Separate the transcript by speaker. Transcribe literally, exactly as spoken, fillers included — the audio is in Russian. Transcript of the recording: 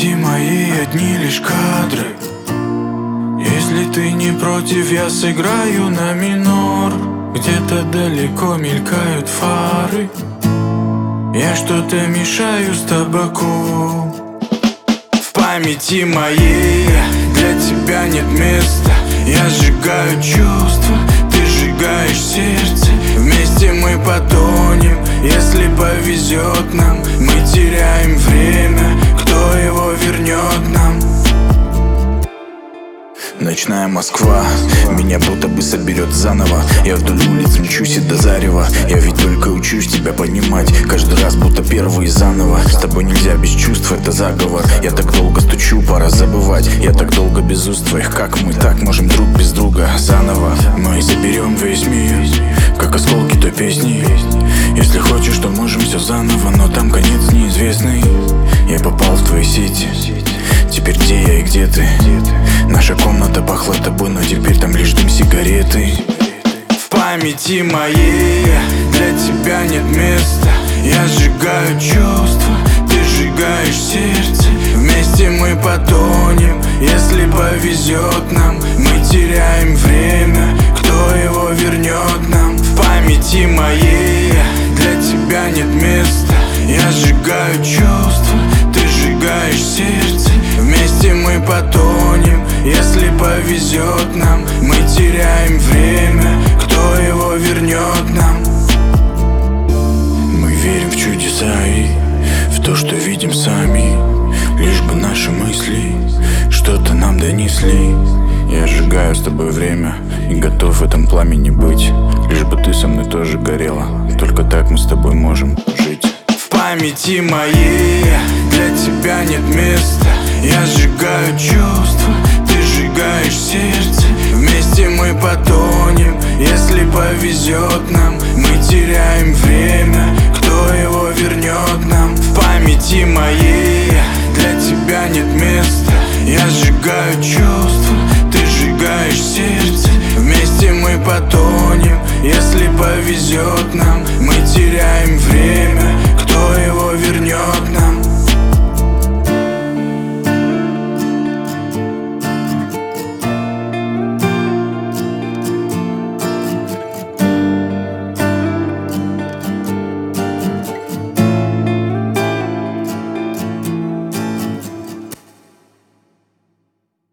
Speaker 1: памяти моей одни лишь кадры. Если ты не против, я сыграю на минор. Где-то далеко мелькают фары. Я что-то мешаю с табаку. В памяти моей для тебя нет места. Я сжигаю чувства, ты сжигаешь сердце. Вместе мы потонем, если повезет нам. Мы теряем время, кто его вернет нам?
Speaker 2: Ночная Москва меня будто бы соберет заново. Я вдоль улиц мчусь и до зарева. Я ведь только учусь тебя понимать. Каждый раз будто первый заново. С тобой нельзя без чувств, это заговор. Я так долго стучу, пора забывать. Я так долго без уст твоих. Как мы так можем друг без друга заново? Мы заберем весь мир, как осколки той песни. Если хочешь, то можем все заново, но там конец неизвестный. Я попал в твои сети. Теперь где я и где ты? Наша комната пахла тобой, но теперь там лишь дым сигареты.
Speaker 1: В памяти моей для тебя нет места. Я сжигаю чувства, ты сжигаешь сердце. Вместе мы потонем, если повезет нам. Мы теряем время, кто его вернет нам? В памяти моей для тебя нет места. Я сжигаю чувства, ты сжигаешь сердце. Вместе мы потонем, если повезет нам. Мы теряем время, кто его вернет нам?
Speaker 2: Мы верим в чудеса и в то, что видим сами. Лишь бы наши мысли что-то нам донесли. Я сжигаю с тобой время и готов в этом пламени быть. Лишь бы ты со мной тоже горела. Только так мы с тобой можем жить.
Speaker 1: В памяти моей для тебя нет места. Я сжигаю чувства, ты сжигаешь сердце. Вместе мы потонем, если повезет нам. Мы теряем время,